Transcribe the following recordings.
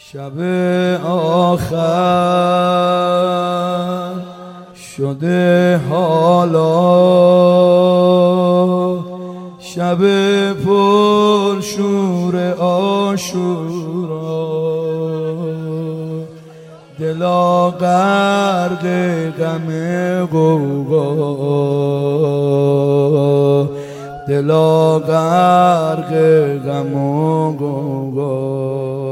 شب آخر شده حالا، شب پر شور عاشورا، دلا غرق غم غوغا، دلا غرق غم و غوغا.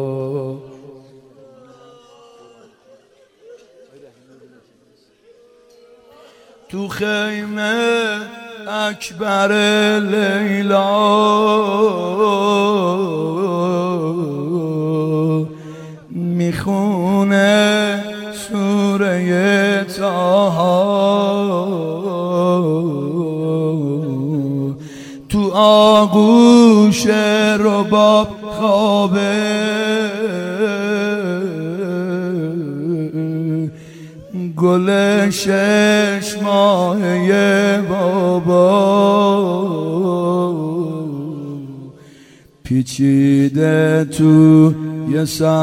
تو خیمه اکبر لیلا میخونه سوره طه، تو آغوش رباب خوابه، گل 6 ماهه بابا پیچیده تو یه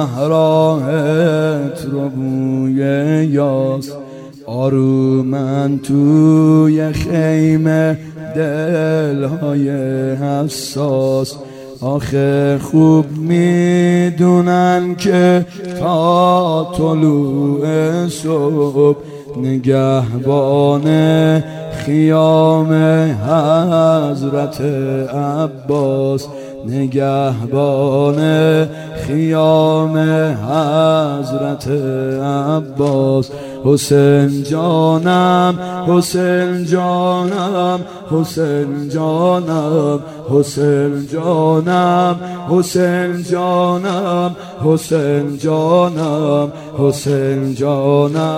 صحرایت رو بوی یاس، آرومن تو یه خیمه دلهای حساس. آخه خوب میدونن که تا طلوع صبح نگهبان خیام حضرت عباس، نگهبان خیام حضرت عباس. حسین جانم حسین جانم حسین جانم حسین جانم حسین جانم حسین جانم حسین جانم.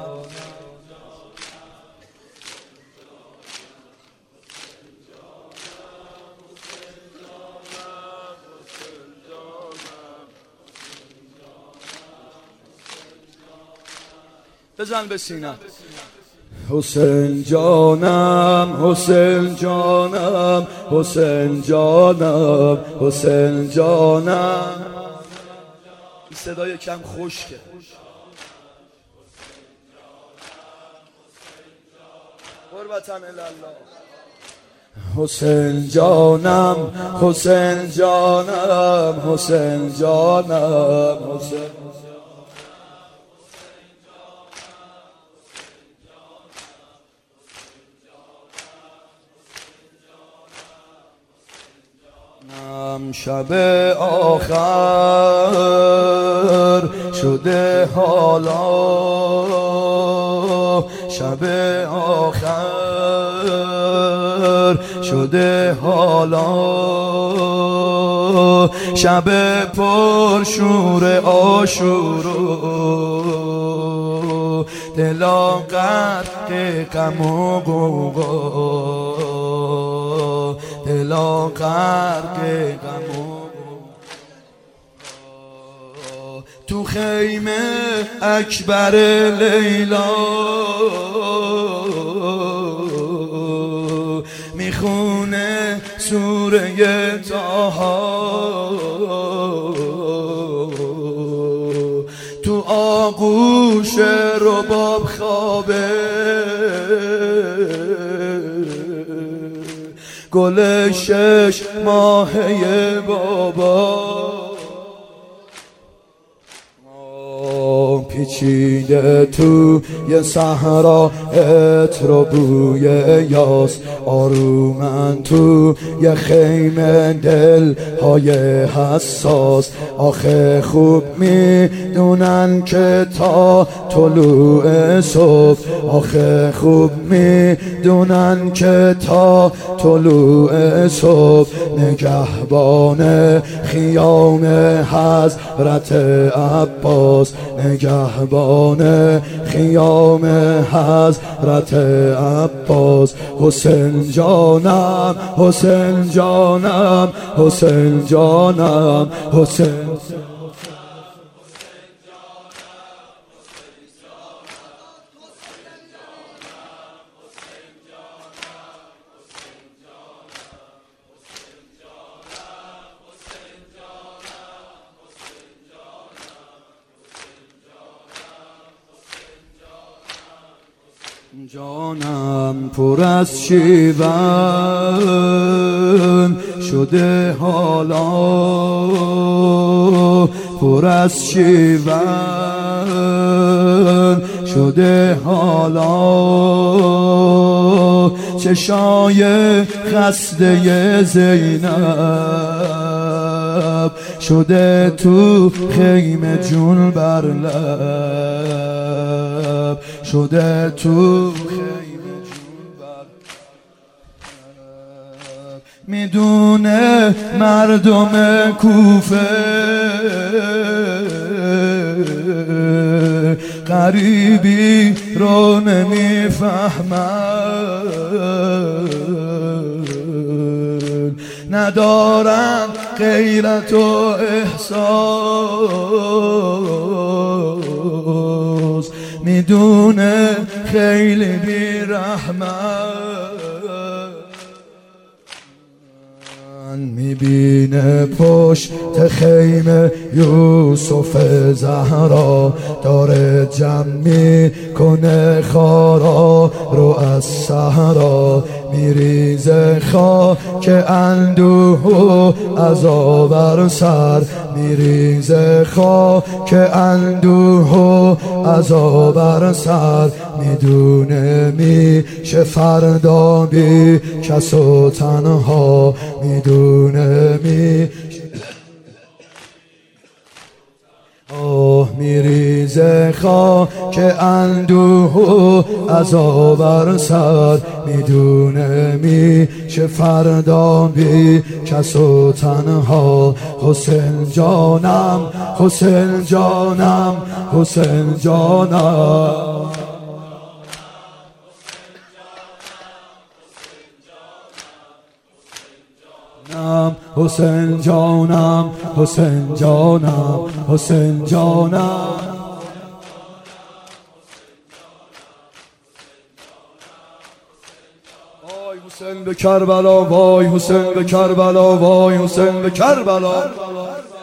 بزن به سینه. حسین جانم حسین جانم حسین جانم حسین جانم. این صدای کم خشکه. قربتن الله. حسین جانم حسین جانم حسین جانم حسین. شب آخر شده حالا، شب آخر شده حالا، شب پر شور عاشورا، دلا غرق غم و غوغا، دلا غرق غم و غوغا. تو خیمه اکبر لیلا میخونه سوره طه، تو آغوش رباب خوابه، گل 6 ماهه بابا پیچیده تو یه صحرا عطر بوی یاس، آرومن تو یه خیمه دلهای حساس. آخه خوب میدونن که تا طلوع صبح، آخه خوب میدونن که تا طلوع صبح نگهبان خیام حضرت عباس، نگهبان خیام حضرت عباس. حسین جانم حسین جانم حسین جانم حسین. جانم پر از شیون شده حالا، پر از شیون شده حالا. چشای خسته زینب شده تو خیمه جون بر لب، شده تو خیمه جون بر لب. میدونه مردم کوفه غریبی رو نمیفهمن، ندارن غیرت و احساس، میدونه خیلی بیرحمن. میبینه پشت خیمه یوسف زهرا داره جمع میکنه خارا رو از صحرا، میریزه خاک اندوه و عذاب بر سر، میریزه خاک اندوه و عذاب بر سر. میدونه میشه فردا بی کس و تنها، میدونه میریزه خاک اندوه و عذاب بر سر، میدونه میشه فردا بی کس و تنها. حسین جانم حسین جانم حسین جانم، حسین جانم حسین جانم حسین جانم. وای حسین به کربلا، وای حسین به کربلا، وای حسین به کربلا.